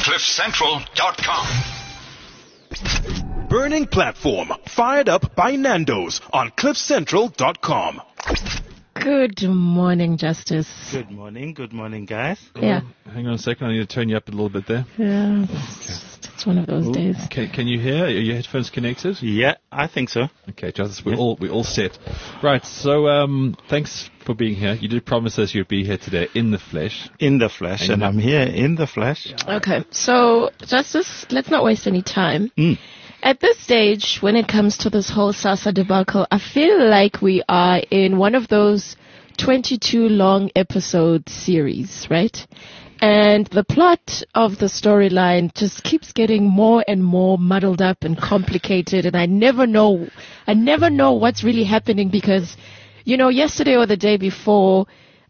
CliffCentral.com. Burning platform fired up by Nando's on CliffCentral.com. Good morning, Justice. Good morning, guys. Yeah. Hang on a second, I need to turn you up a little bit there. Yeah, it's one of those days. Can you hear? Are your headphones connected? Yeah, I think so. Okay, Justice, we're all set. Right, so thanks for being here. You did promise us you'd be here today in the flesh. In the flesh, and I'm here in the flesh. Okay, so, Justice, let's not waste any time. At this stage, when it comes to this whole SASSA debacle, I feel like we are in one of those 22 long episode series, right? And the plot of the storyline just keeps getting more and more muddled up and complicated, and I never know what's really happening because, you know, yesterday or the day before,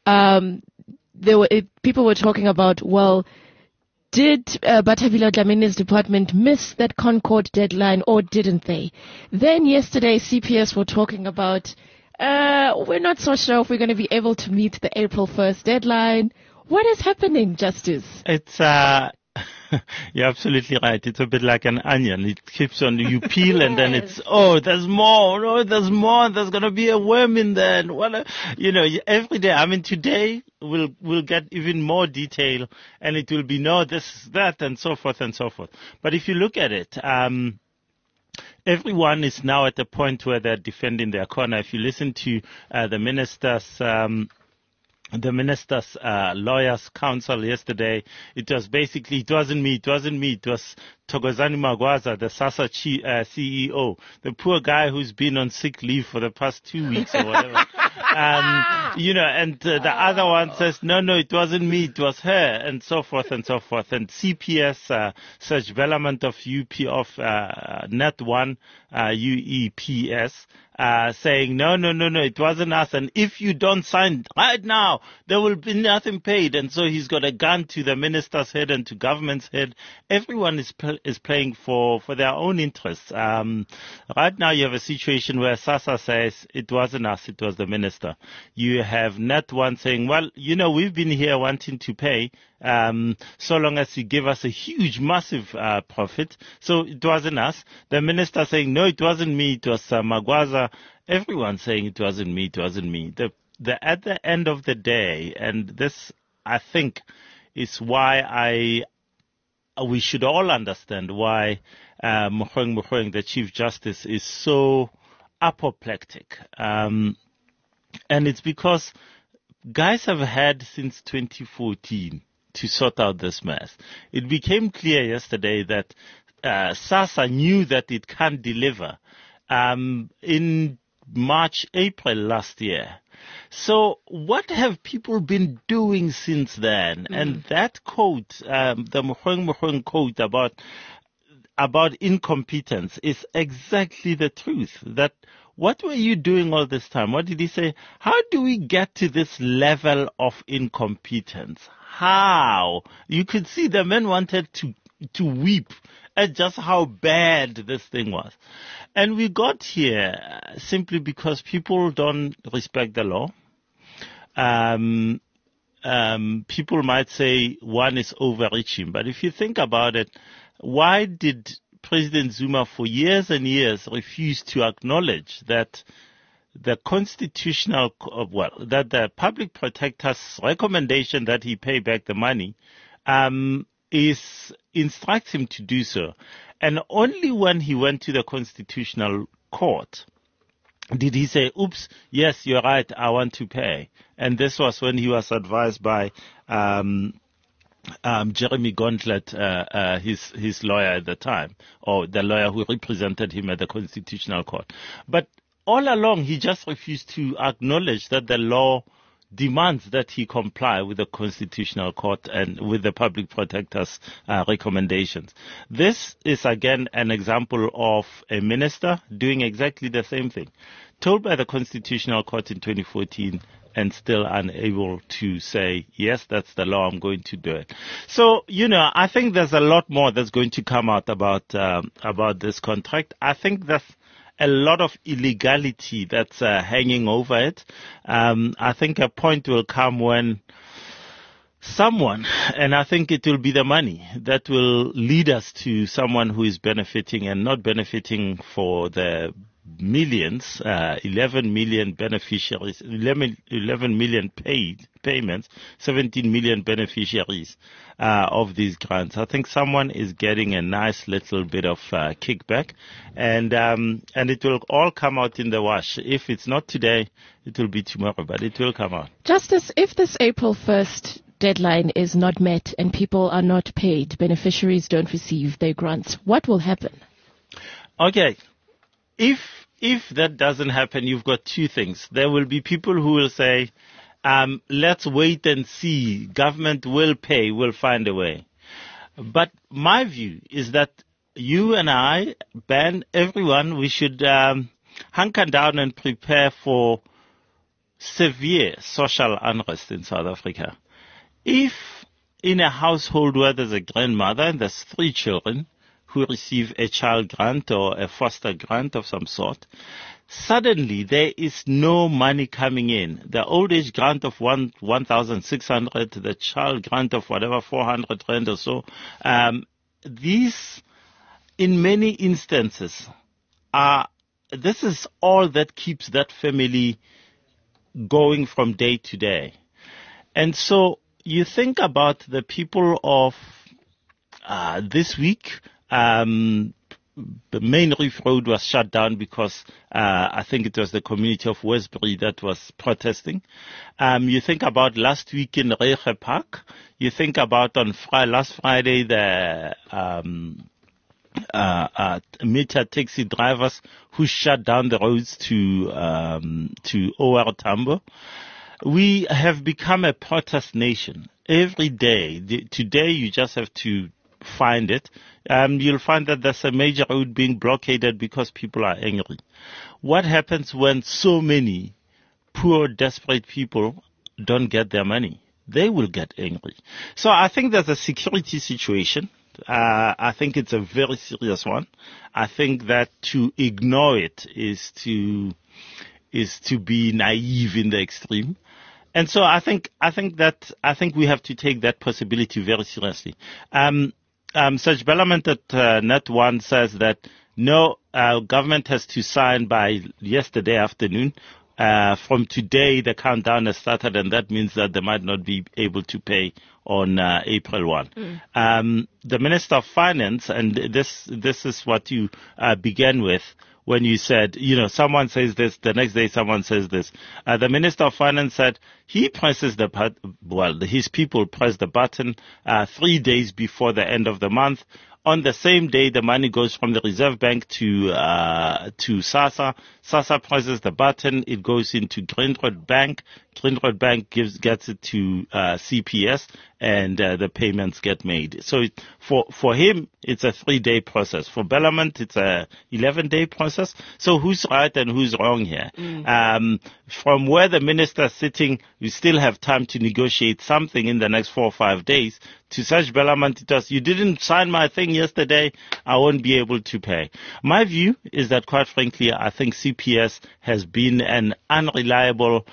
people were talking about, well, did Bathabile Dlamine's department miss that Concord deadline or didn't they? Then yesterday, CPS were talking about, we're not so sure if we're going to be able to meet the April 1st deadline. What is happening, Justice? It's, you're absolutely right. It's a bit like an onion. It keeps on, you peel and then it's, there's more. Oh, there's more. There's going to be a worm in there. And every day, I mean, today we'll get even more detail and it will be this, that, and so forth and so forth. But if you look at it, everyone is now at the point where they're defending their corner. If you listen to the minister's lawyers' counsel yesterday, it was basically, it wasn't me, it was Thokozani Magwaza, the SASSA CEO, the poor guy who's been on sick leave for the past 2 weeks or whatever. The other one says, no, it wasn't me, it was her, and so forth and so forth. And CPS, Serge Bellamont of Net1, UEPS, saying, no, it wasn't us. And if you don't sign right now, there will be nothing paid. And so he's got a gun to the minister's head and to government's head. Everyone is playing for their own interests. Right now you have a situation where SASSA says it wasn't us, it was the minister. You have Net1 saying, well, we've been here wanting to pay, so long as you give us a huge, massive profit. So it wasn't us. The minister saying, no, it wasn't me, it was Magwaza. Everyone saying it wasn't me, it wasn't me. At the end of the day, and this, I think, is why we should all understand why Mogoeng, the Chief Justice, is so apoplectic. And it's because guys have had since 2014 to sort out this mess. It became clear yesterday that SASSA knew that it can't deliver in March, April last year. So what have people been doing since then? And that quote, the Mogoeng quote about incompetence is exactly the truth. That what were you doing all this time? What did he say? How do we get to this level of incompetence? How? You could see the men wanted to weep at just how bad this thing was. And we got here simply because people don't respect the law. People might say one is overreaching, but if you think about it, why did President Zuma for years and years refuse to acknowledge that the that the public protector's recommendation that he pay back the money instructs him to do so? And only when he went to the Constitutional Court did he say, oops, yes, you're right, I want to pay. And this was when he was advised by Jeremy Gauntlet, his lawyer at the time, or the lawyer who represented him at the Constitutional Court. But all along, he just refused to acknowledge that the law demands that he comply with the Constitutional Court and with the Public Protector's recommendations. This is again an example of a minister doing exactly the same thing, told by the Constitutional Court in 2014 and still unable to say, yes, that's the law, I'm going to do it. So, I think there's a lot more that's going to come out about this contract. I think there's a lot of illegality that's hanging over it. I think a point will come when someone, and I think it will be the money that will lead us to someone who is benefiting and not benefiting for the millions, 11 million beneficiaries, 11 million payments, 17 million beneficiaries of these grants. I think someone is getting a nice little bit of kickback, and it will all come out in the wash. If it's not today, it will be tomorrow, but it will come out. Justice, if this April 1st deadline is not met and people are not paid, beneficiaries don't receive their grants, what will happen? Okay. If that doesn't happen, you've got two things. There will be people who will say, let's wait and see. Government will pay, will find a way. But my view is that you and I, Ben, everyone, we should hunker down and prepare for severe social unrest in South Africa. If in a household where there's a grandmother and there's 3 children, who receive a child grant or a foster grant of some sort, suddenly there is no money coming in. The old age grant of 1,600, the child grant of whatever 400 rand or so, these, in many instances, this is all that keeps that family going from day to day. And so you think about the people of this week. The main Reef Road was shut down because I think it was the community of Westbury that was protesting. You think about last week in Reiche Park. You think about on last Friday the meter taxi drivers who shut down the roads to OR Tambo. We have become a protest nation. Every day, today you just have to find it. You'll find that there's a major road being blockaded because people are angry. What happens when so many poor, desperate people don't get their money? They will get angry. So I think there's a security situation. I think it's a very serious one. I think that to ignore it is to be naive in the extreme. And so I think we have to take that possibility very seriously. Serge Bellarmine at Net1 says that no, government has to sign by yesterday afternoon. From today, the countdown has started, and that means that they might not be able to pay on April 1. The Minister of Finance, and this is what you began with, when you said, someone says this, the next day someone says this. The Minister of Finance said he presses his people press the button 3 days before the end of the month. On the same day, the money goes from the Reserve Bank to SASSA. SASSA presses the button. It goes into Grindrod Bank. Grindrod Bank gets it to CPS, and the payments get made. So for him, it's a 3-day process. For Bellarmine, it's a 11-day process. So who's right and who's wrong here? From where the minister is sitting, you still have time to negotiate something in the next 4 or 5 days. To Serge Bellarmine, it was, you didn't sign my thing yesterday, I won't be able to pay. My view is that, quite frankly, I think CPS has been an unreliable,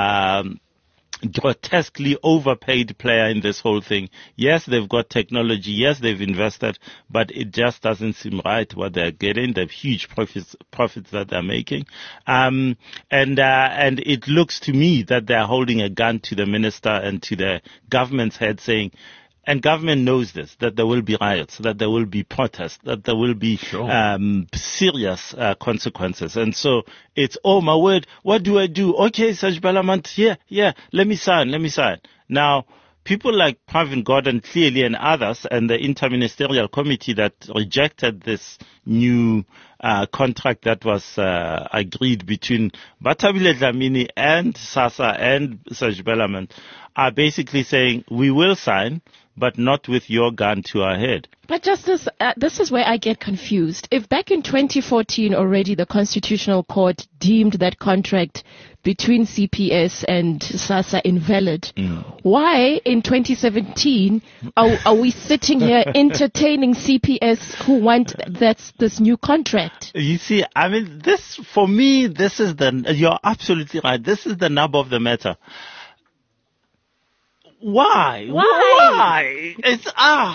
grotesquely overpaid player in this whole thing. Yes, they've got technology. Yes, they've invested, but it just doesn't seem right what they're getting, the huge profits that they're making. And it looks to me that they're holding a gun to the minister and to the government's head saying, and government knows this, that there will be riots, that there will be protests, that there will be serious consequences. And so it's, oh my word, what do I do? Okay, Serge Bellarmine, yeah, let me sign. Now, people like Pravin Gordhan clearly and others and the interministerial committee that rejected this new contract that was agreed between Bathabile Dlamini and SASSA and Serge Bellarmine are basically saying, we will sign, but not with your gun to our head. But Justice, this is where I get confused. If back in 2014 already the Constitutional Court deemed that contract between CPS and SASSA invalid, why in 2017 are we sitting here entertaining CPS who want this new contract? You see, I mean, this, for me, this is you're absolutely right. This is the nub of the matter. Why? It's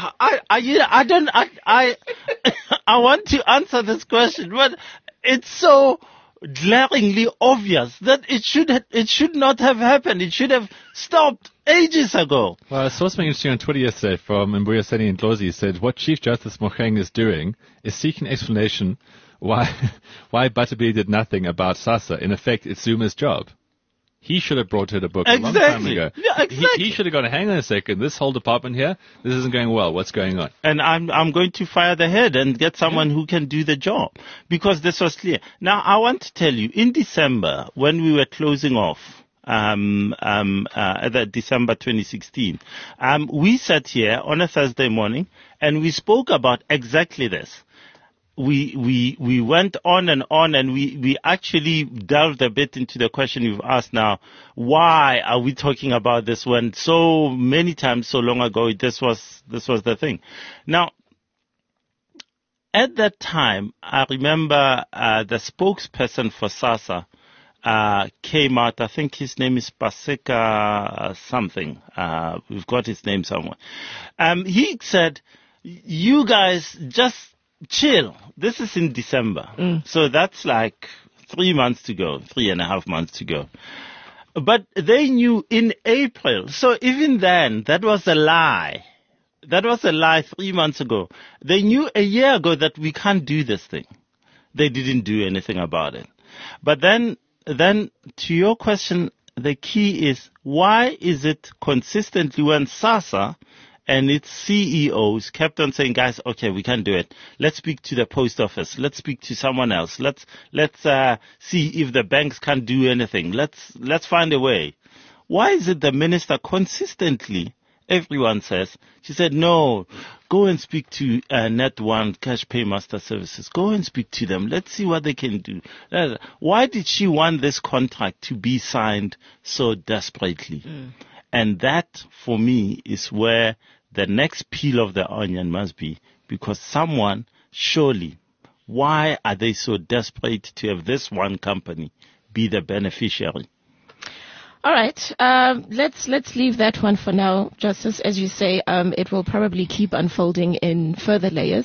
I want to answer this question, but it's so glaringly obvious that it should not have happened. It should have stopped ages ago. Well, I saw something interesting on Twitter yesterday from Mbuya Seni and Ndlozi. Said what Chief Justice Mogoeng is doing is seeking explanation why Butterbeer did nothing about SASSA. In effect, it's Zuma's job. He should have brought her the book a long time ago. Yeah, exactly. He should have gone, hang on a second, this whole department here, this isn't going well. What's going on? And I'm going to fire the head and get someone who can do the job, because this was clear. Now, I want to tell you, in December, when we were closing off, the December 2016, we sat here on a Thursday morning and we spoke about exactly this. We went on, and we actually delved a bit into the question you've asked now. Why are we talking about this when so many times, so long ago, this was the thing? Now, at that time, I remember, the spokesperson for SASSA, came out. I think his name is Paseka something. We've got his name somewhere. He said, you guys just chill. This is in December. So that's like 3 months to go, 3.5 months to go. But they knew in April. So even then, that was a lie. That was a lie 3 months ago. They knew a year ago that we can't do this thing. They didn't do anything about it. But then to your question, the key is, why is it consistently when SASSA and its CEOs kept on saying, guys, okay, we can't do it. Let's speak to the post office. Let's speak to someone else. Let's see if the banks can't do anything. Let's find a way. Why is it the minister consistently, everyone says, she said, no, go and speak to Net1 Cash Paymaster Services. Go and speak to them. Let's see what they can do. Why did she want this contract to be signed so desperately? And that, for me, is where the next peel of the onion must be, because someone, surely, why are they so desperate to have this one company be the beneficiary? All right. Let's leave that one for now, Justice. As you say, it will probably keep unfolding in further layers.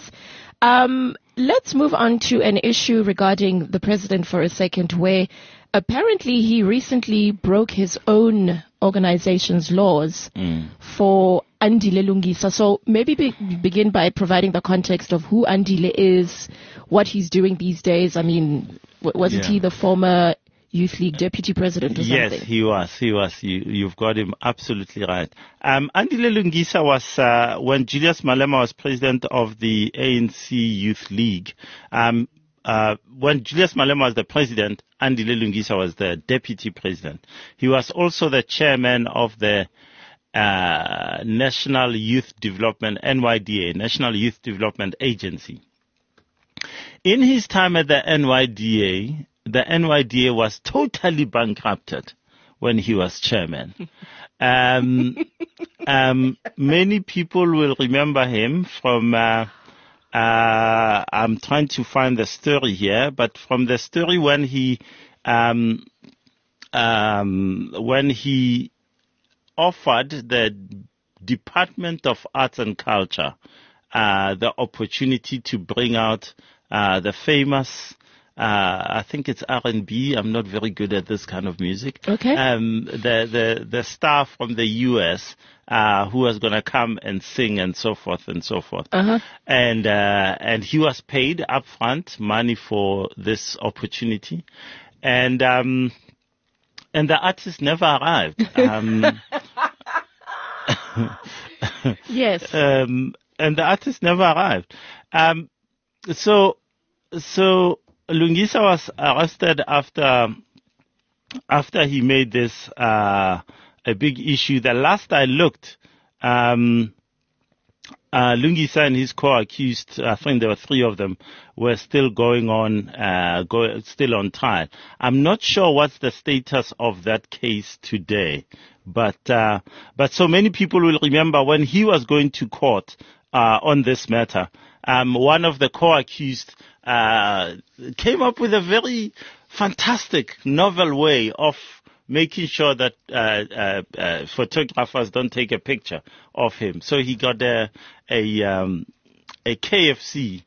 Let's move on to an issue regarding the president for a second, where apparently he recently broke his own organization's laws for Andile Lungisa. So maybe begin by providing the context of who Andile is, what he's doing these days. I mean, wasn't he the former Youth League deputy president or something? Yes, he was. You've got him absolutely right. Andile Lungisa was, when Julius Malema was president of the ANC Youth League, when Julius Malema was the president, Andile Lungisa was the deputy president. He was also the chairman of the National Youth Development, NYDA, National Youth Development Agency. In his time at the NYDA was totally bankrupted when he was chairman. Many people will remember him from, I'm trying to find the story here, but from the story when he offered the Department of Arts and Culture the opportunity to bring out the famous, I think it's R&B. I'm not very good at this kind of music. Okay. The star from the US, who was going to come and sing and so forth and so forth. And he was paid upfront money for this opportunity. And the artist never arrived. Yes. And the artist never arrived. So Lungisa was arrested after he made this a big issue. The last I looked, Lungisa and his co-accused, I think there were 3 of them, were still going on, still on trial. I'm not sure what's the status of that case today, but so many people will remember when he was going to court on this matter. One of the co-accused came up with a very fantastic, novel way of making sure that photographers don't take a picture of him. So he got a KFC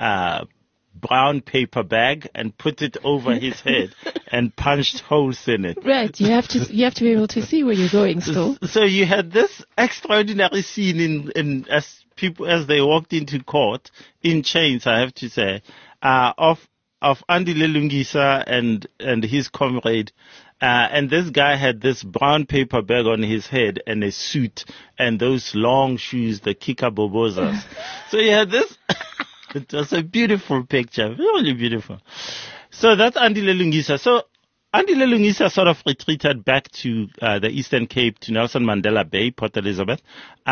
brown paper bag and put it over his head and punched holes in it. Right, you have to be able to see where you're going still. So you had this extraordinary scene as they walked into court in chains, I have to say, of Andile Lungisa and his comrade. And this guy had this brown paper bag on his head and a suit and those long shoes, the kikabobozas. So you had this. It was a beautiful picture, really beautiful. So that's Andile Lungisa. So Andile Lungisa sort of retreated back to the Eastern Cape, to Nelson Mandela Bay, Port Elizabeth,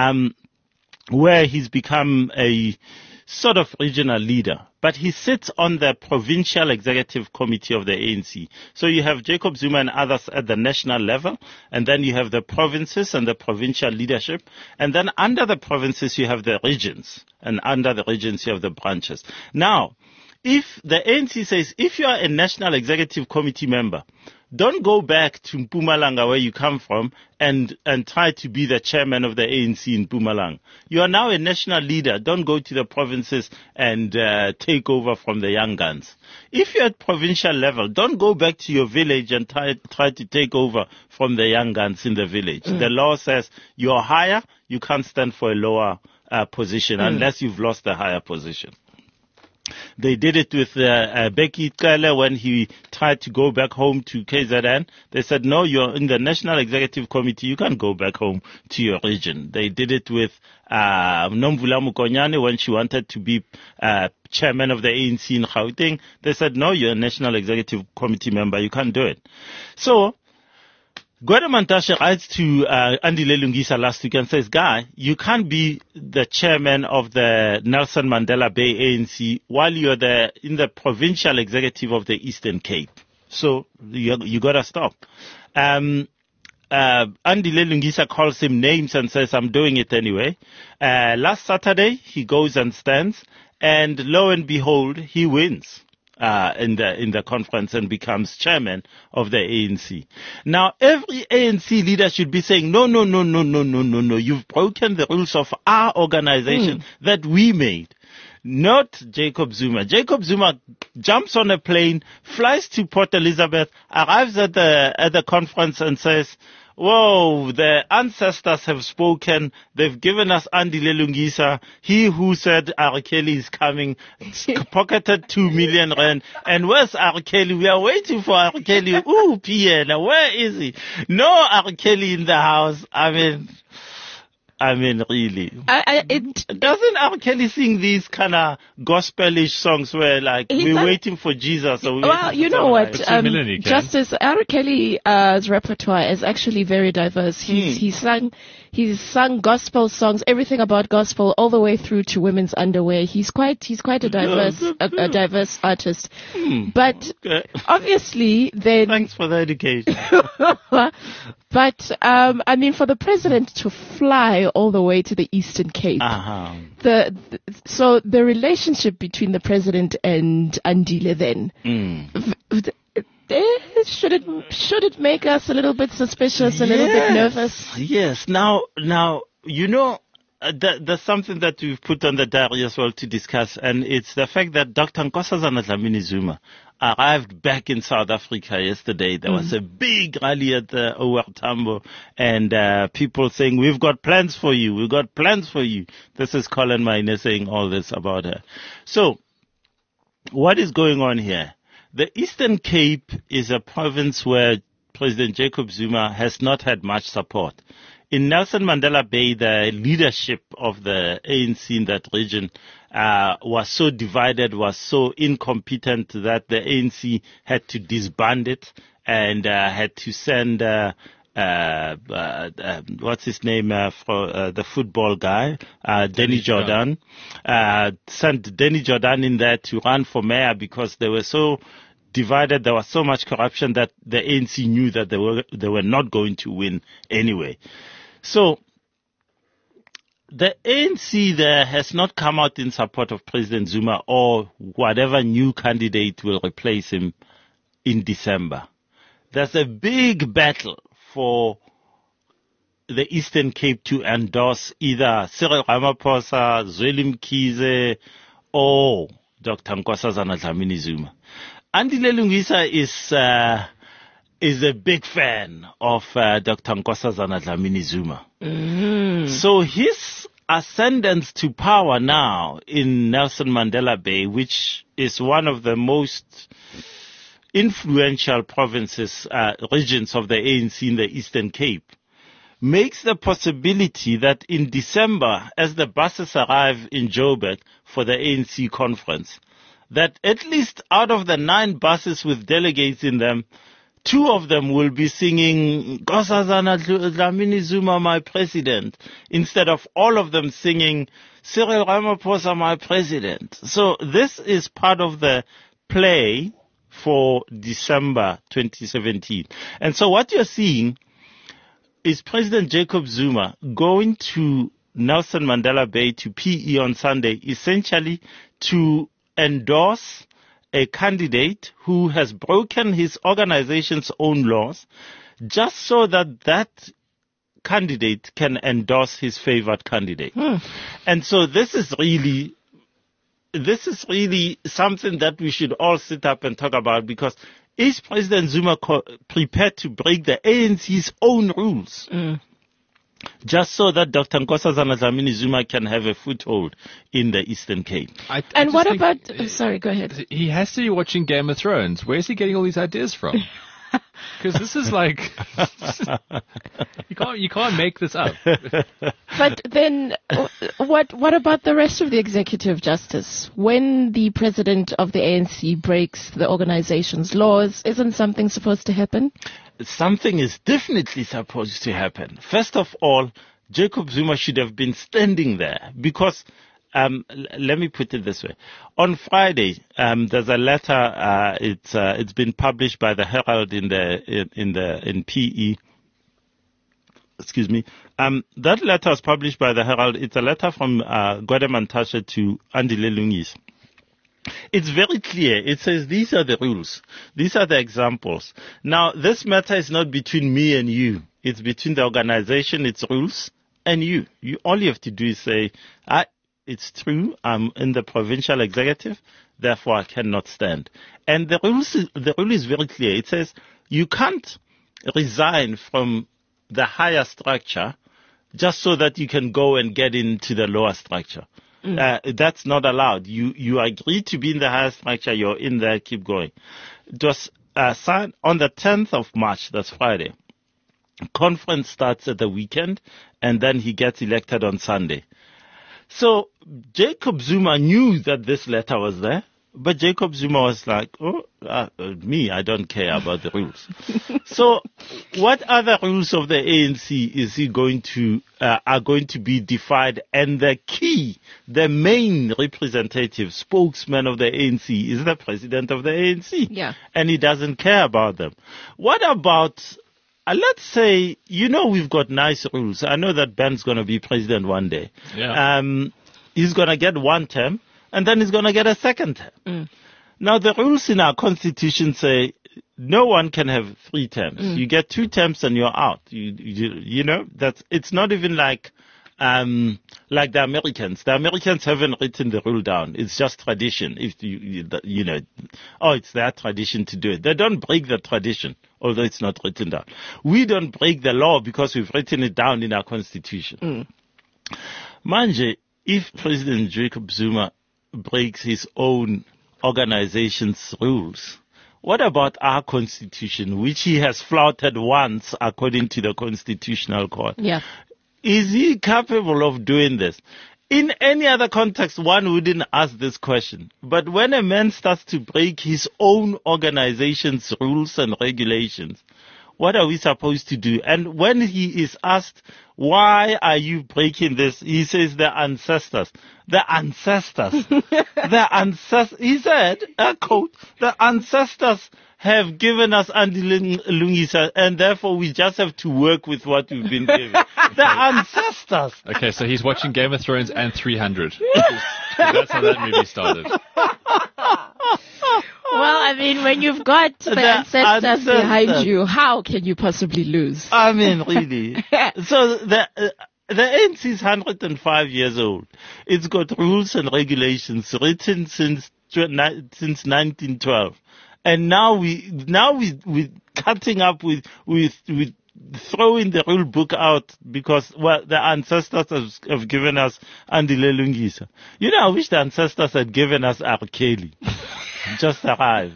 where he's become a sort of regional leader. But he sits on the provincial executive committee of the ANC. So you have Jacob Zuma and others at the national level, and then you have the provinces and the provincial leadership, and then under the provinces you have the regions, and under the regions you have the branches. Now, if the ANC says, if you are a national executive committee member, don't go back to Mpumalanga where you come from and try to be the chairman of the ANC in Mpumalanga. You are now a national leader. Don't go to the provinces and take over from the young guns. If you're at provincial level, don't go back to your village and try to take over from the young guns in the village. The law says you're higher, you can't stand for a lower position unless you've lost the higher position. They did it with Bheki Cele when he tried to go back home to KZN. They said, no, you're in the National Executive Committee. You can't go back home to your region. They did it with Nomvula Mokonyane when she wanted to be chairman of the ANC in Gauteng. They said, no, you're a National Executive Committee member. You can't do it. So Gwede Mantashe writes to Andile Lungisa last week and says, Guy, you can't be the chairman of the Nelson Mandela Bay ANC while you're in the provincial executive of the Eastern Cape. So you gotta stop. Andile Lungisa calls him names and says, I'm doing it anyway. Last Saturday, he goes and stands, and lo and behold, he wins. In the conference and becomes chairman of the ANC. Now, every ANC leader should be saying, no, you've broken the rules of our organization that we made. Not Jacob Zuma. Jacob Zuma jumps on a plane, flies to Port Elizabeth, arrives at the conference and says, whoa, the ancestors have spoken. They've given us Andile Lungisa. He who said R. Kelly is coming, pocketed 2 million rand. And where's R. Kelly? We are waiting for R. Kelly. Ooh, Pierre, where is he? No R. Kelly in the house. I mean, really. Doesn't R. Kelly sing these kind of gospelish songs where, like, we're waiting for Jesus? Or well, you know what? Justice R. Kelly's repertoire is actually very diverse. He's sung gospel songs, everything about gospel, all the way through to women's underwear. He's quite a diverse artist. But obviously, then. Thanks for the education. But I mean, for the president to fly all the way to the Eastern Cape, so the relationship between the president and Andile then, should it make us a little bit suspicious, a little bit nervous? Yes. Now, you know, there's something that we've put on the diary as well to discuss, and it's the fact that Dr. Nkosazana Dlamini Zuma arrived back in South Africa yesterday. There was a big rally at the OR Tambo, and people saying, we've got plans for you. We've got plans for you. This is Colin Maine saying all this about her. So, what is going on here? The Eastern Cape is a province where President Jacob Zuma has not had much support. In Nelson Mandela Bay, the leadership of the ANC in that region was so divided, was so incompetent that the ANC had to disband it and had to send what's his name for the football guy, Danny Jordan. Sent Danny Jordan in there to run for mayor because they were so divided. There was so much corruption that the ANC knew that they were not going to win anyway. So the ANC there has not come out in support of President Zuma or whatever new candidate will replace him in December. there's a big battle for the Eastern Cape to endorse either Cyril Ramaphosa, Zweli Mkhize, or Dr. Nkosazana Dlamini-Zuma. Andile Lungisa is a big fan of Dr. Nkosazana Dlamini-Zuma. So his ascendance to power now in Nelson Mandela Bay, which is one of the most influential provinces, regions of the ANC in the Eastern Cape, makes the possibility that in December, as the buses arrive in Joburg for the ANC conference, that at least out of the 9 buses with delegates in them, 2 of them will be singing Nkosazana Dlamini-Zuma, my president, instead of all of them singing Cyril Ramaphosa, my president. So this is part of the play for December 2017. And so what you're seeing is President Jacob Zuma going to Nelson Mandela Bay, to PE on Sunday, essentially to endorse a candidate who has broken his organization's own laws, just so that that candidate can endorse his favored candidate. And so this is really something that we should all sit up and talk about, because is President Zuma prepared to break the ANC's own rules just so that Dr. Nkosazana Dlamini-Zuma can have a foothold in the Eastern Cape? And what about... sorry, go ahead. He has to be watching Game of Thrones. Where's he getting all these ideas from? Because this is like... you can't make this up. But then, what about the rest of the executive, Justice? When the president of the ANC breaks the organization's laws, isn't something supposed to happen? Something is definitely supposed to happen. First of all, Jacob Zuma should have been standing there, because let me put it this way. On Friday, there's a letter. It's been published by the Herald in PE. Excuse me. That letter was published by the Herald. It's a letter from Gwede Mantashe to Andile Lungisa. It's very clear. It says these are the rules. These are the examples. Now, this matter is not between me and you. It's between the organization, its rules, and you. All you have to do is say, it's true, I'm in the provincial executive, therefore I cannot stand. And the rule is very clear. It says you can't resign from the higher structure just so that you can go and get into the lower structure. That's not allowed. You agree to be in the higher structure, you're in there, keep going. It was signed on the 10th of March, that's Friday. Conference starts at the weekend, and then he gets elected on Sunday. So Jacob Zuma knew that this letter was there, but Jacob Zuma was like, I don't care about the rules. So what other rules of the ANC is he going to, are going to be defied? And the main representative, spokesman of the ANC is the president of the ANC. Yeah. And he doesn't care about them. What about, let's say, we've got nice rules. I know that Ben's going to be president one day. Yeah. He's going to get 1 term, and then he's going to get a 2nd term. Now, the rules in our constitution say no one can have 3 terms. You get 2 terms and you're out. It's not even like the Americans. The Americans haven't written the rule down. It's just tradition. If it's their tradition to do it. They don't break the tradition, although it's not written down. We don't break the law because we've written it down in our constitution. Manje, if President Jacob Zuma breaks his own organization's rules, what about our constitution, which he has flouted once according to the Constitutional Court? Yeah. Is he capable of doing this? In any other context, one wouldn't ask this question. But when a man starts to break his own organization's rules and regulations, what are we supposed to do? And when he is asked, why are you breaking this? He says, the ancestors. The ancestors. He said, quote, the ancestors have given us Andile Lungisa, and therefore we just have to work with what we've been given. The ancestors. Okay, so he's watching Game of Thrones and 300. That's how that movie started. Well, I mean, when you've got the ancestors behind you, how can you possibly lose? I mean, really. So the ANC is 105 years old. It's got rules and regulations written since 1912, and now we cutting up with throwing the rule book out because, well, the ancestors have given us Andile Lungisa. You know, I wish the ancestors had given us R. Kelly. Just arrived.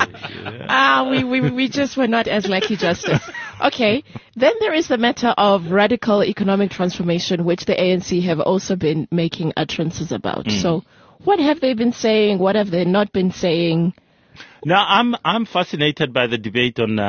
We just were not as lucky, Justice. Okay. Then there is the matter of radical economic transformation, which the ANC have also been making utterances about. So what have they been saying? What have they not been saying? Now, I'm fascinated by the debate on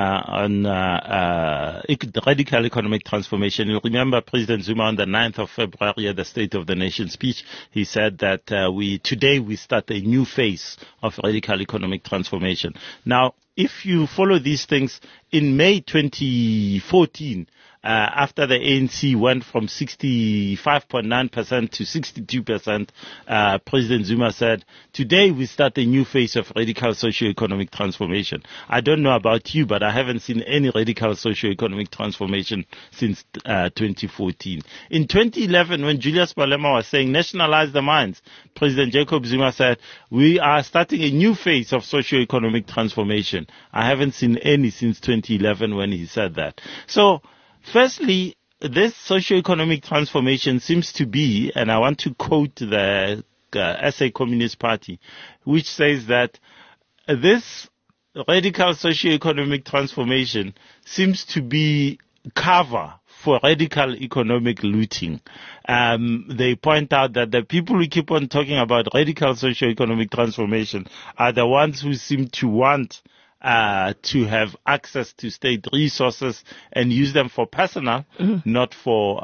radical economic transformation. You remember President Zuma on the 9th of February at the State of the Nation speech, he said that today we start a new phase of radical economic transformation. Now, if you follow these things, in May 2014, after the ANC went from 65.9% to 62%, President Zuma said, today we start a new phase of radical socio-economic transformation. I don't know about you, but I haven't seen any radical socio-economic transformation since 2014. In 2011, when Julius Malema was saying nationalize the mines, President Jacob Zuma said, we are starting a new phase of socio-economic transformation. I haven't seen any since 2011 when he said that. So, firstly, this socio-economic transformation seems to be, and I want to quote the SA Communist Party, which says that this radical socio-economic transformation seems to be cover for radical economic looting. They point out that the people who keep on talking about radical socio-economic transformation are the ones who seem to want to have access to state resources and use them for personal, not for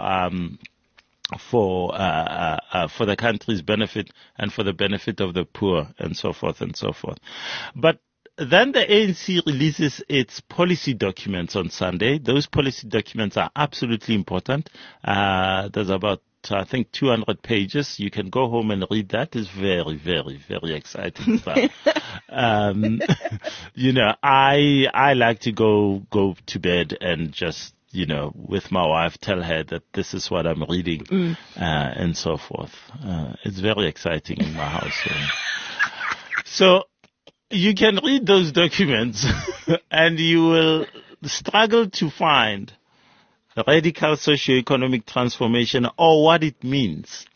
the country's benefit and for the benefit of the poor and so forth and so forth. But then the ANC releases its policy documents on Sunday. Those policy documents are absolutely important. There's about I think 200 pages. You can go home and read that. It's very, very, very exciting stuff. You know, I like to go to bed and just, you know, with my wife, tell her that this is what I'm reading, and so forth. It's very exciting in my house. So you can read those documents and you will struggle to find radical socio-economic transformation or what it means.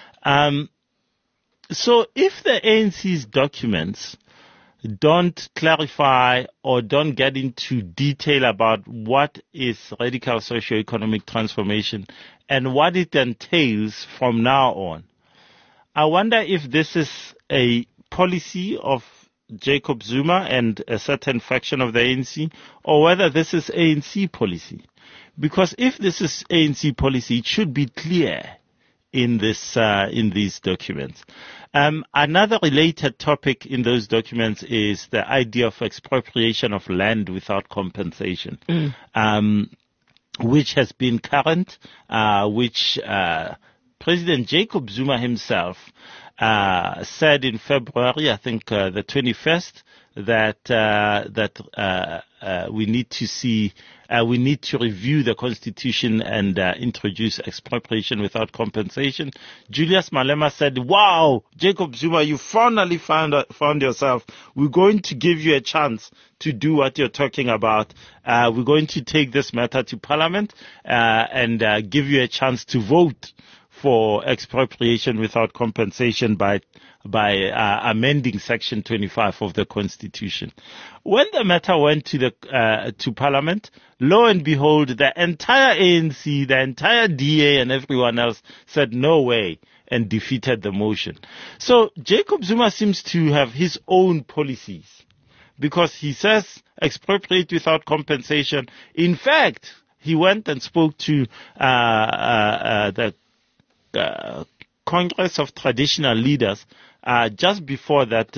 So if the ANC's documents don't clarify or don't get into detail about what is radical socio-economic transformation and what it entails from now on, I wonder if this is a policy of Jacob Zuma and a certain faction of the ANC, or whether this is ANC policy. Because if this is ANC policy, it should be clear in these documents. Another related topic in those documents is the idea of expropriation of land without compensation, which has been current, which President Jacob Zuma himself said in February, I think the 21st, that we need to see. We need to review the constitution and introduce expropriation without compensation. Julius Malema said, wow, Jacob Zuma, you finally found yourself. We're going to give you a chance to do what you're talking about. We're going to take this matter to Parliament and give you a chance to vote for expropriation without compensation by amending Section 25 of the Constitution. When the matter went to Parliament, lo and behold, the entire ANC, the entire DA, and everyone else said no way and defeated the motion. So Jacob Zuma seems to have his own policies because he says expropriate without compensation. In fact, he went and spoke to the Congress of Traditional Leaders just before that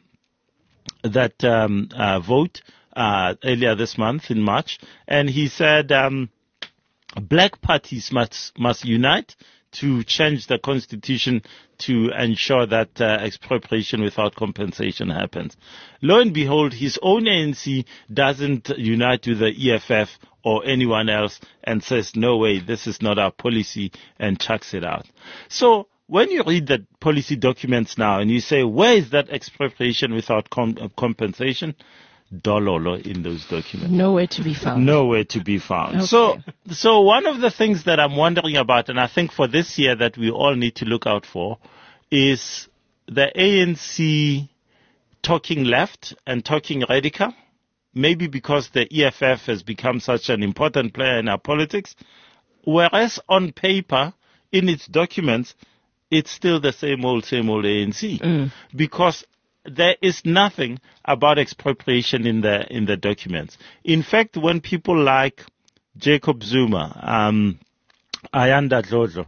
vote earlier this month in March, and he said black parties must unite to change the constitution to ensure that expropriation without compensation happens. Lo and behold, his own ANC doesn't unite with the EFF or anyone else and says, no way, this is not our policy, and chucks it out. So when you read the policy documents now and you say, where is that expropriation without compensation? Dololo in those documents. Nowhere to be found. Nowhere to be found. Okay. So one of the things that I'm wondering about, and I think for this year that we all need to look out for, is the ANC talking left and talking radical. Maybe because the EFF has become such an important player in our politics, whereas on paper, in its documents, it's still the same old ANC. Because there is nothing about expropriation in the documents. In fact, when people like Jacob Zuma, Ayanda Dlodlo,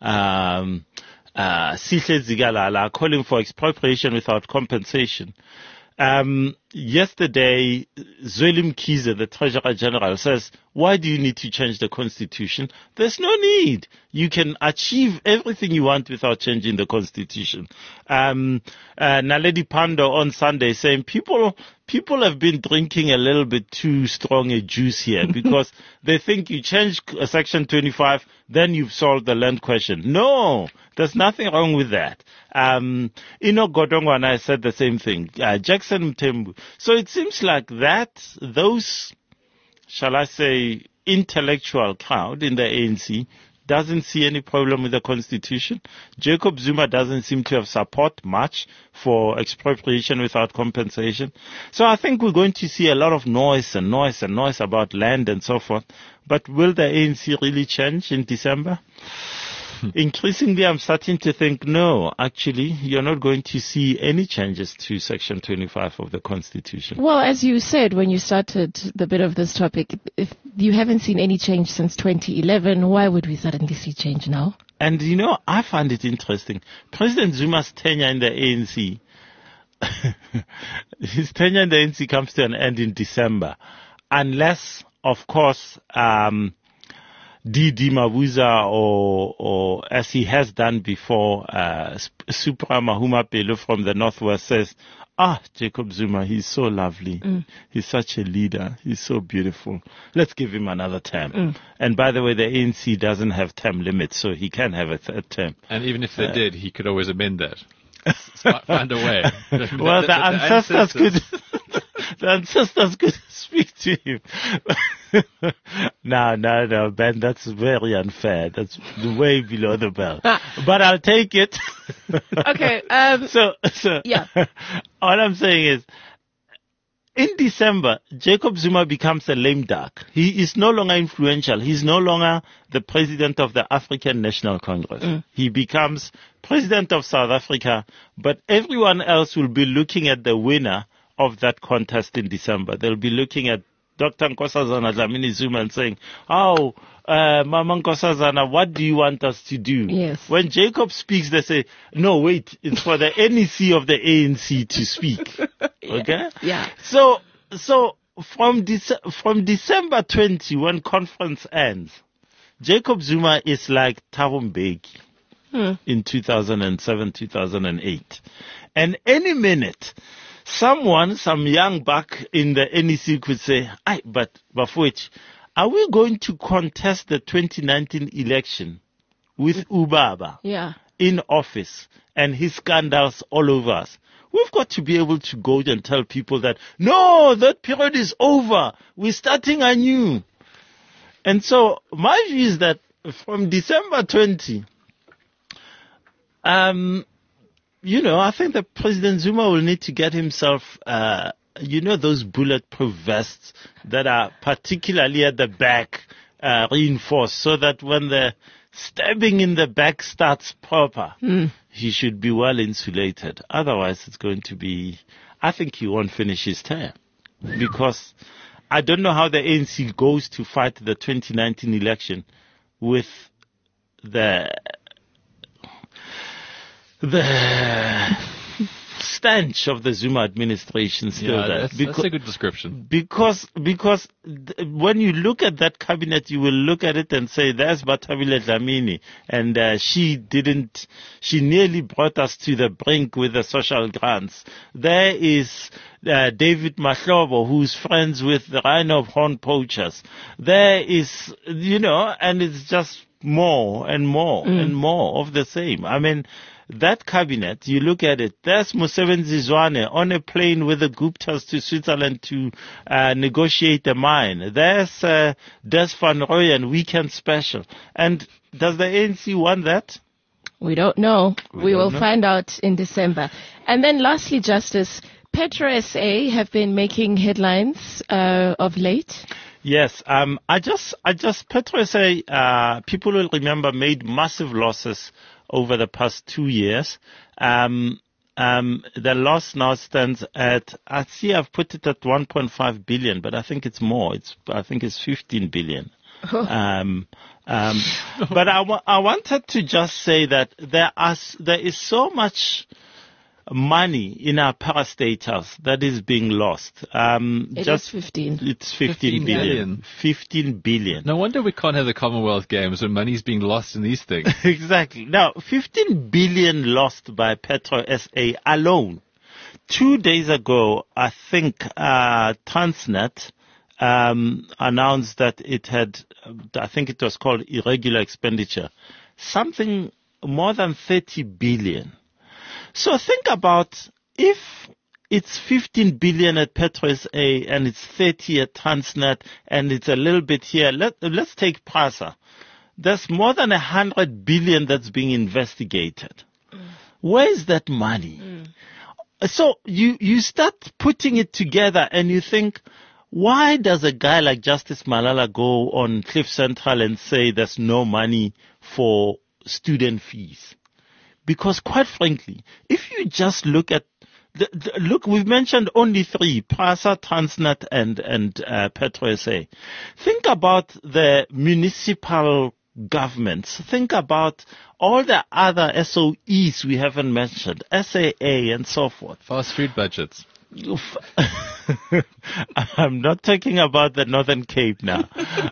Sihle Zikalala are calling for expropriation without compensation. Yesterday, Zweli Mkhize, the Treasurer General, says, why do you need to change the Constitution? There's no need. You can achieve everything you want without changing the Constitution. Naledi Pandor on Sunday saying people have been drinking a little bit too strong a juice here because they think you change Section 25, then you've solved the land question. No, there's nothing wrong with that. Ino Godongwana and I said the same thing. Jackson Mthembu. So it seems like those, shall I say, intellectual crowd in the ANC doesn't see any problem with the Constitution. Jacob Zuma doesn't seem to have support much for expropriation without compensation. So I think we're going to see a lot of noise about land and so forth. But will the ANC really change in December? Increasingly, I'm starting to think, no, actually, you're not going to see any changes to Section 25 of the Constitution. Well, as you said when you started the bit of this topic, if you haven't seen any change since 2011, why would we suddenly see change now? And, I find it interesting. President Zuma's tenure in the ANC, his tenure in the ANC comes to an end in December, unless, of course, D.D. Mabuza or as he has done before, Supra Mahuma Pelo from the Northwest says, Jacob Zuma, he's so lovely. He's such a leader. He's so beautiful. Let's give him another term. And by the way, the ANC doesn't have term limits, so he can have a third term. And even if they did, he could always amend that. Find a way. Well, the ancestors could speak to him. No, Ben, that's very unfair. That's way below the belt. But I'll take it. Okay. So yeah. All I'm saying is, in December, Jacob Zuma becomes a lame duck. He is no longer influential. He's no longer the president of the African National Congress. He becomes president of South Africa, but everyone else will be looking at the winner of that contest in December. They'll be looking at Dr. Nkosazana Dlamini Zuma and saying, Mama Nkosazana, what do you want us to do? Yes. When Jacob speaks, they say, no, wait, it's for the NEC of the ANC to speak. Okay? Yeah. So from December 20, when conference ends, Jacob Zuma is like Thabo Mbeki in 2007, 2008. And any minute, some young buck in the NEC could say, but Bafowetji, are we going to contest the 2019 election with Ubaba in office and his scandals all over us? We've got to be able to go and tell people that, no, that period is over. We're starting anew. And so my view is that from December 20, I think that President Zuma will need to get himself, those bulletproof vests that are particularly at the back reinforced so that when the stabbing in the back starts proper, he should be well insulated. Otherwise, it's going to be, I think he won't finish his term because I don't know how the ANC goes to fight the 2019 election with the stench of the Zuma administration still there. That's a good description. Because when you look at that cabinet, you will look at it and say, there's Bathabile Dlamini, and she nearly brought us to the brink with the social grants. There is David Mahlobo, who's friends with the Rhino Horn poachers. There is, and it's just more and more and more of the same. I mean, that cabinet, you look at it, there's Musevenzi Zwane on a plane with the Guptas to Switzerland to negotiate a mine. There's Des van Rooyen, weekend special. And does the ANC want that? We don't know. We will find out in December. And then lastly, Justice, Petro SA have been making headlines of late. Yes, I just Petro SA, people will remember, made massive losses over the past 2 years. The loss now stands at, I've put it at 1.5 billion, but I think it's more. I think it's 15 billion. But I wanted to just say that there is so much money in our parastatals that is being lost. It's 15. It's 15 billion. 15 billion. No wonder we can't have the Commonwealth Games when money's being lost in these things. Exactly. Now, 15 billion lost by Petro SA alone. 2 days ago, I think Transnet announced that it had, I think it was called irregular expenditure, something more than 30 billion. So think about if it's 15 billion at Petro SA and it's 30 at Transnet and it's a little bit here. Let's take PRASA. There's more than 100 billion that's being investigated. Where is that money? So you start putting it together and you think, why does a guy like Justice Malala go on Cliff Central and say there's no money for student fees? Because quite frankly, if you just look at, look, we've mentioned only three, PRASA, Transnet, and Petro SA. Think about the municipal governments. Think about all the other SOEs we haven't mentioned, SAA and so forth. Fast food budgets. I'm not talking about the Northern Cape now.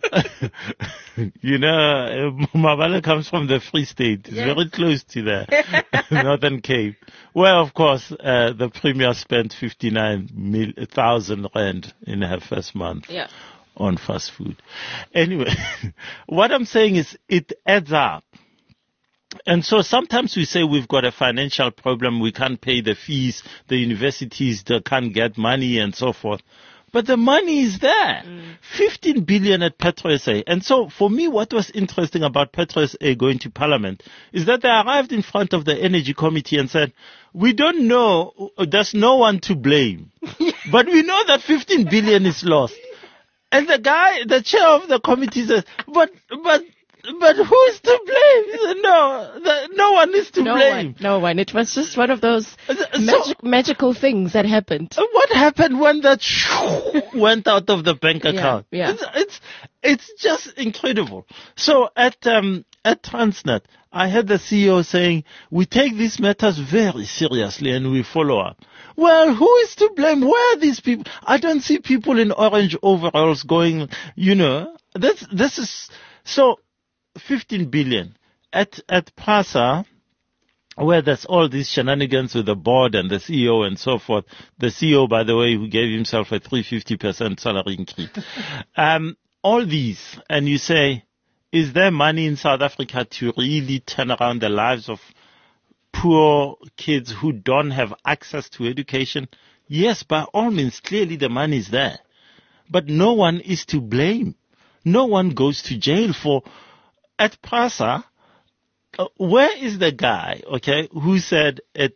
Mabala comes from the Free State. It's very close to the Northern Cape. Well, of course, the Premier spent 59,000 rand in her first month on fast food. Anyway, what I'm saying is it adds up. And so sometimes we say we've got a financial problem, we can't pay the fees, the universities they can't get money and so forth. But the money is there. 15 billion at Petro SA. And so for me, what was interesting about Petro SA going to Parliament is that they arrived in front of the Energy Committee and said, we don't know, there's no one to blame. But we know that 15 billion is lost. And the chair of the committee says, but who is to blame? He said, no one is to blame. No one. It was just one of those magical things that happened. What happened when that went out of the bank account? Yeah. It's just incredible. So at Transnet, I heard the CEO saying, we take these matters very seriously and we follow up. Well, who is to blame? Where are these people? I don't see people in orange overalls going, this is, so 15 billion. At PRASA, where there's all these shenanigans with the board and the CEO and so forth. The CEO, by the way, who gave himself a 350% salary increase. All these, and you say, is there money in South Africa to really turn around the lives of poor kids who don't have access to education? Yes, by all means, clearly the money is there. But no one is to blame. No one goes to jail for... At PRASA, where is the guy, who said who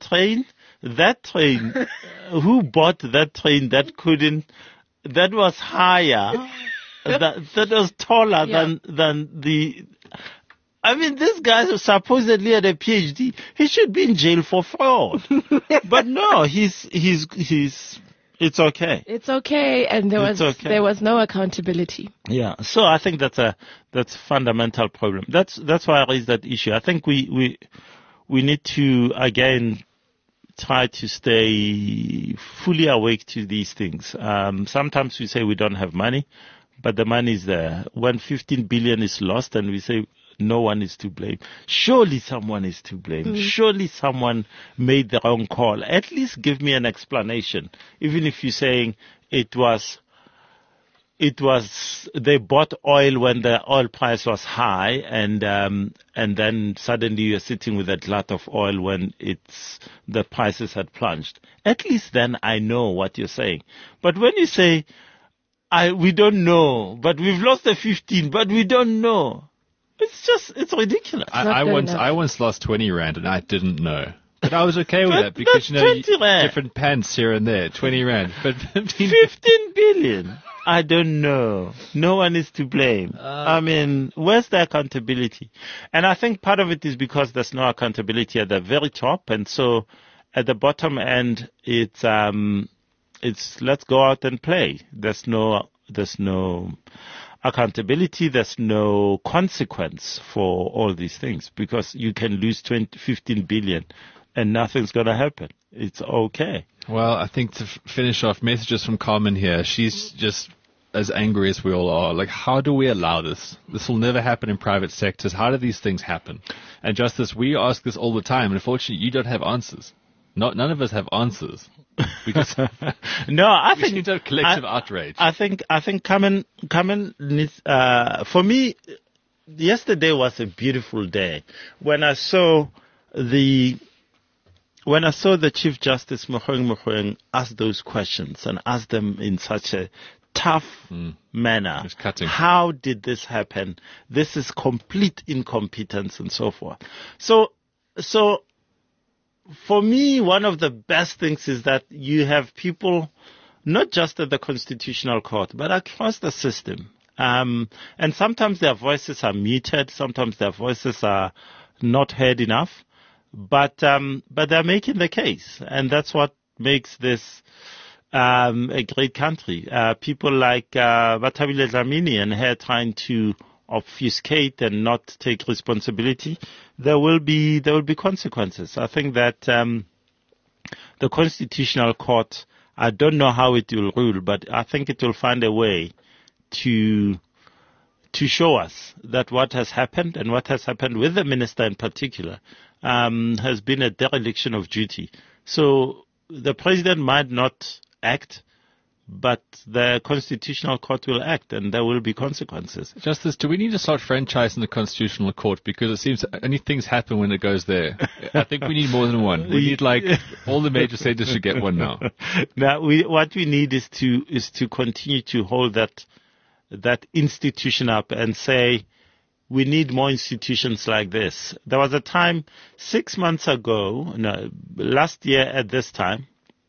bought that train that was higher, that was taller than the... I mean, this guy supposedly had a PhD. He should be in jail for fraud. But no, it's okay. It's okay, and there was no accountability. Yeah, so I think that's a fundamental problem. That's why I raised that issue. I think we need to again try to stay fully awake to these things. Sometimes we say we don't have money, but the money is there. When 15 billion is lost and we say no one is to blame, surely someone is to blame. Surely someone made the wrong call. At least give me an explanation. Even if you're saying it was they bought oil when the oil price was high, and then suddenly you're sitting with a glut of oil when the prices had plunged. At least then I know what you're saying. But when you say we don't know, but we've lost the 15, but we don't know, it's ridiculous. I once lost 20 rand and I didn't know. But I was okay with that because, different pants here and there, 20 rand. But 15 billion. I don't know. No one is to blame. Where's the accountability? And I think part of it is because there's no accountability at the very top. And so at the bottom end, it's let's go out and play. There's no accountability. There's no consequence for all these things because you can lose 15 billion and nothing's going to happen. It's okay. Well, I think to finish off, messages from Carmen here. She's just as angry as we all are. Like, how do we allow this? This will never happen in private sectors. How do these things happen? And Justice, we ask this all the time. And unfortunately, you don't have answers. None of us have answers. We just no, I we think need to have collective outrage. I think Carmen needs. For me, yesterday was a beautiful day when I saw the Chief Justice Mogoeng ask those questions and ask them in such a tough manner. How did this happen? This is complete incompetence and so forth. So for me, one of the best things is that you have people, not just at the Constitutional Court, but across the system. And sometimes their voices are muted. Sometimes their voices are not heard enough. But they're making the case, and that's what makes this a great country. People like Bathabile Dlamini and her trying to obfuscate and not take responsibility. There will be consequences. I think that the Constitutional Court, I don't know how it will rule, but I think it will find a way to show us that what has happened and what has happened with the minister in particular has been a dereliction of duty. So the president might not act, but the Constitutional Court will act, and there will be consequences. Justice, do we need to start franchising the Constitutional Court? Because it seems only things happen when it goes there. I think we need more than one. We need all the major centers should get one now. Now, what we need is to continue to hold that institution up and say, we need more institutions like this. There was a time 6 months ago, last year at this time,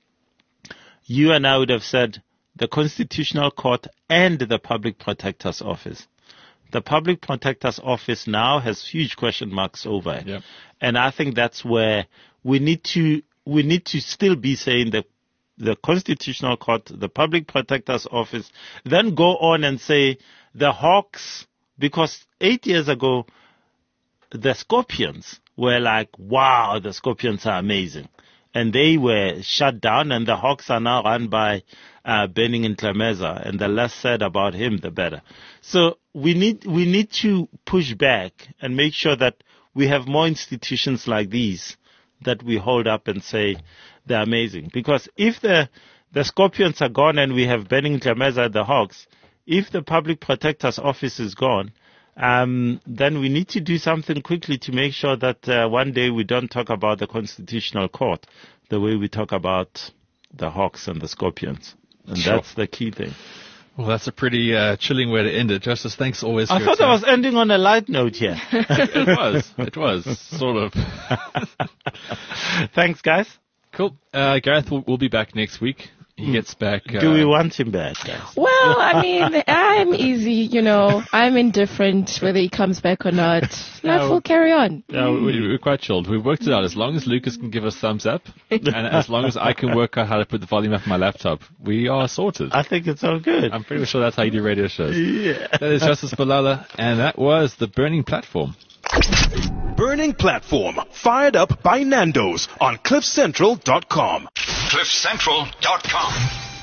you and I would have said the Constitutional Court and the Public Protector's Office. The Public Protector's Office now has huge question marks over it. Yep. And I think that's where we need to still be saying that the Constitutional Court, the Public Protector's Office, then go on and say the Hawks, because 8 years ago, the Scorpions were like, wow, the Scorpions are amazing. And they were shut down, and the Hawks are now run by Benning Ntlemeza, and the less said about him, the better. So we need to push back and make sure that we have more institutions like these that we hold up and say they're amazing. Because if the Scorpions are gone and we have Benning Ntlemeza at the Hawks, if the Public Protector's Office is gone, then we need to do something quickly to make sure that one day we don't talk about the Constitutional Court the way we talk about the Hawks and the Scorpions. And that's the key thing. Well, that's a pretty chilling way to end it. Justice, thanks always. I thought I was ending on a light note here. It was, sort of. Thanks, guys. Cool. Gareth will be back next week. He gets back. Do we want him back, guys? Well, I mean, I'm easy, I'm indifferent whether he comes back or not. Life will carry on. No, we're quite chilled. We've worked it out. As long as Lucas can give us thumbs up, and as long as I can work out how to put the volume up my laptop, we are sorted. I think it's all good. I'm pretty sure that's how you do radio shows. Yeah. That is Justice Balala, and that was The Burning Platform. burning platform. Fired Up by Nando's on CliffCentral.com. CliffCentral.com.